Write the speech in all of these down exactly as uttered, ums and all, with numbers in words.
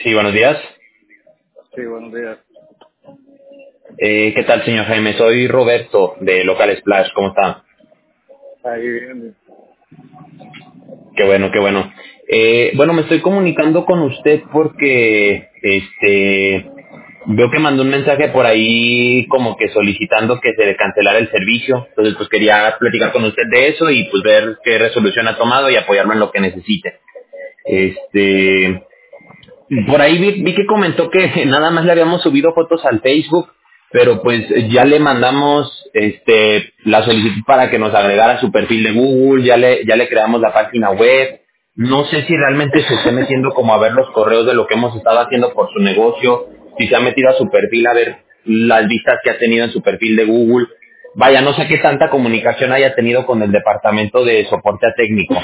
Sí, buenos días. Sí, buenos días. Eh, ¿Qué tal, señor Jaime? Soy Roberto, de Local Splash. ¿Cómo está? Ahí viene. Qué bueno, qué bueno. Eh, bueno, me estoy comunicando con usted porque este veo que mandó un mensaje por ahí como que solicitando que se le cancelara el servicio. Entonces, pues quería platicar con usted de eso y pues ver qué resolución ha tomado y apoyarlo en lo que necesite. Este, Por ahí vi, vi que comentó que nada más le habíamos subido fotos al Facebook, pero pues ya le mandamos este la solicitud para que nos agregara a su perfil de Google, ya le ya le creamos la página web. No sé si realmente se esté metiendo como a ver los correos de lo que hemos estado haciendo por su negocio, si se ha metido a su perfil a ver las vistas que ha tenido en su perfil de Google. Vaya, no sé qué tanta comunicación haya tenido con el departamento de soporte técnico.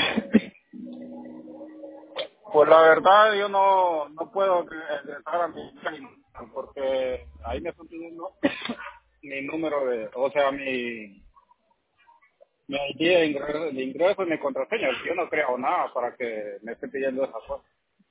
Pues la verdad yo no, no puedo entrar a mi página porque ahí me están pidiendo mi número de, o sea, mi, mi I D de ingreso, de ingreso y mi contraseña. Yo no creo nada para que me esté pidiendo esas cosas.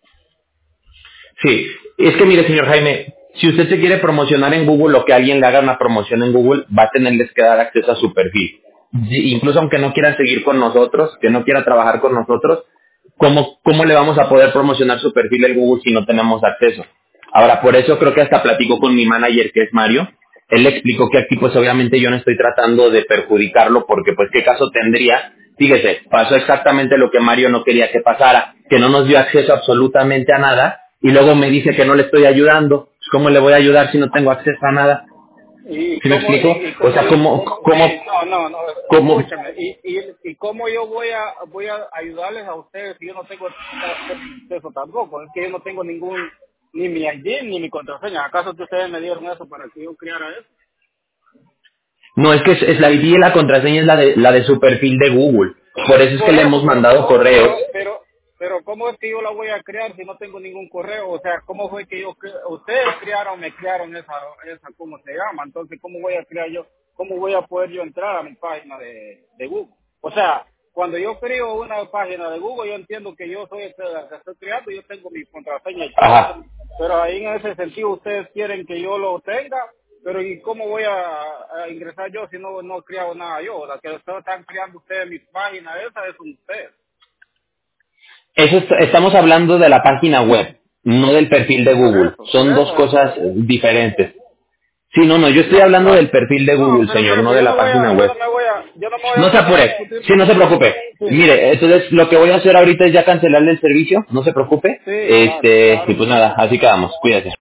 Sí, es que mire, señor Jaime, si usted se quiere promocionar en Google o que alguien le haga una promoción en Google, va a tenerles que dar acceso a su perfil. Y- incluso aunque no quiera seguir con nosotros, que no quiera trabajar con nosotros, ¿cómo, cómo le vamos a poder promocionar su perfil en Google si no tenemos acceso? Ahora, por eso creo que hasta platico con mi manager, que es Mario. Él le explicó que aquí pues obviamente yo no estoy tratando de perjudicarlo porque pues qué caso tendría. Fíjese, pasó exactamente lo que Mario no quería que pasara, que no nos dio acceso absolutamente a nada y luego me dice que no le estoy ayudando. Pues, ¿cómo le voy a ayudar si no tengo acceso a nada? ¿Y ¿Sí me cómo, explico? y, y O cómo sea, yo, ¿cómo, cómo, cómo, y, no, no, no, cómo? escúchame, y, y, y cómo yo voy a, voy a ayudarles a ustedes si yo no tengo acceso tampoco? Es que yo no tengo ningún, ni mi I D ni mi contraseña. ¿Acaso que ustedes me dieron eso para que yo creara eso? No, es que es, es la I D y la contraseña es la de, la de su perfil de Google. Por eso es que Por le eso, hemos pero mandado cómo, correos. pero, pero, pero cómo es que yo la voy a crear si no tengo ningún correo. O sea, cómo fue que yo, cre- ustedes crearon, me crearon esa, esa, ¿cómo se llama? Entonces, ¿cómo voy a crear yo, cómo voy a poder yo entrar a mi página de, de Google? O sea, cuando yo creo una página de Google, yo entiendo que yo soy el que la estoy creando, yo tengo mi contraseña y todo. Ajá. Pero ahí en ese sentido ustedes quieren que yo lo tenga, pero ¿y cómo voy a, a ingresar yo si no no he creado nada yo? La que ustedes están creando ustedes mi página, esa es ustedes. Eso es- estamos hablando de la página web, no del perfil de Por Google. eso, por Son dos eso. cosas eh, diferentes. Sí, no, no, yo estoy No, hablando no, del perfil de no, Google, pero señor, mire no que de yo la no voy página a, yo no web. me voy a, yo no me voy No a se poner a apure, discutir sí, con no se usted. preocupe. Sí, Mire, entonces lo que voy a hacer ahorita es ya cancelarle el servicio, no se preocupe. sí, claro, Este, y claro. pues nada, así quedamos, cuídate.